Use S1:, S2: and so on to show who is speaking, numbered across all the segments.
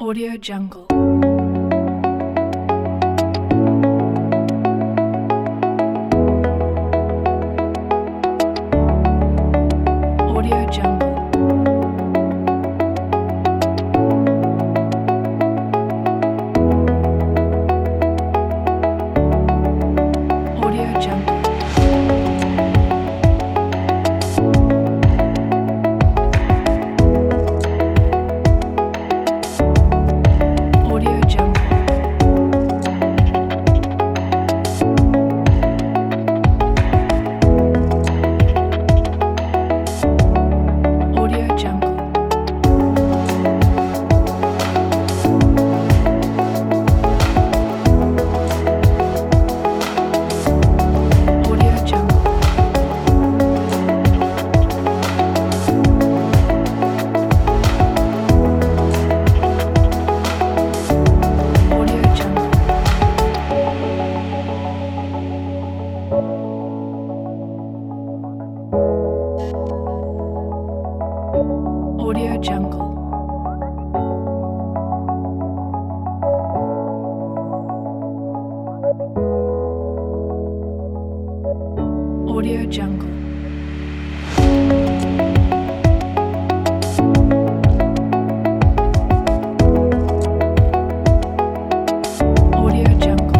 S1: Audio Jungle. Audio Jungle. Audio Jungle. Audio Jungle. Audio Jungle. Audio Jungle. Audio Jungle. Audio Jungle. Audio Jungle. Audio Jungle.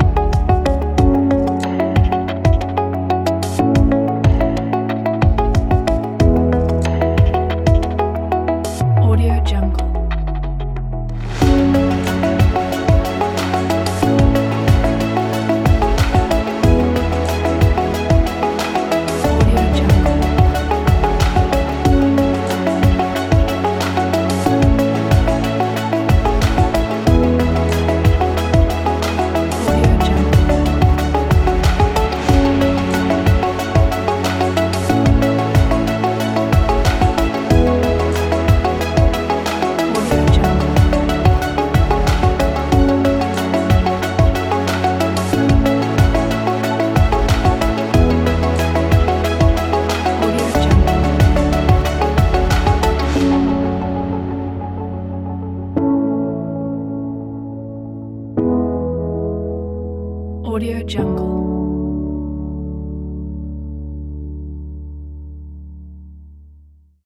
S1: Audio Jungle. Audio Jungle. Audio Jungle. Audio Jungle. Audio Jungle. Audio Jungle.